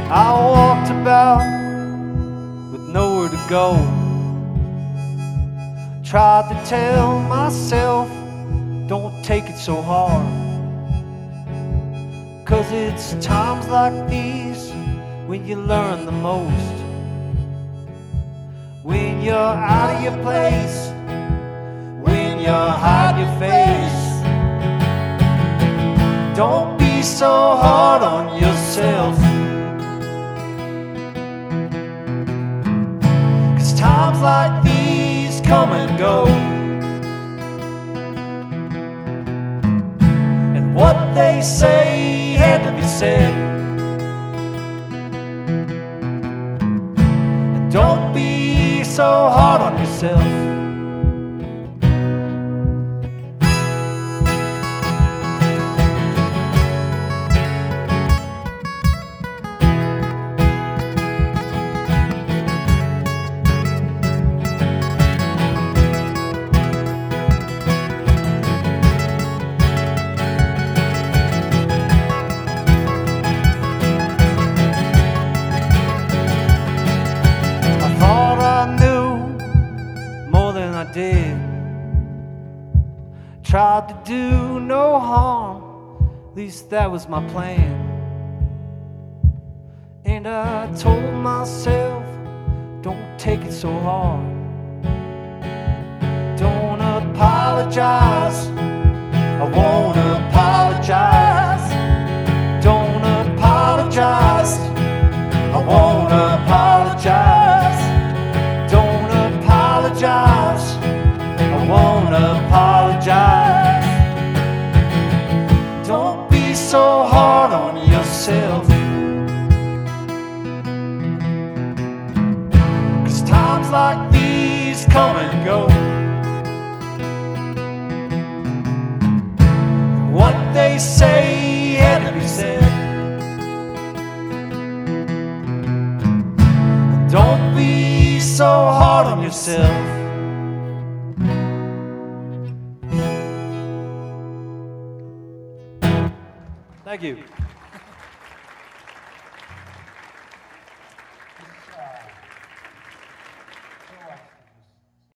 I walked about with nowhere to go. Tried to tell myself, don't take it so hard, 'cause it's times like these when you learn the most. When you're out of your place, when you hide your face, don't be so hard on yourself. 'Cause times like these come and go, and what they say had to be said. And don't be so hard on yourself. I did. Tried to do no harm, at least that was my plan. And I told myself, don't take it so hard. Don't apologize, I won't apologize. Don't apologize, I won't apologize. Don't apologize, I won't apologize. Don't be so hard on yourself. 'Cause times like these come and go. What they say had to be said. Don't be so hard on yourself. Thank you.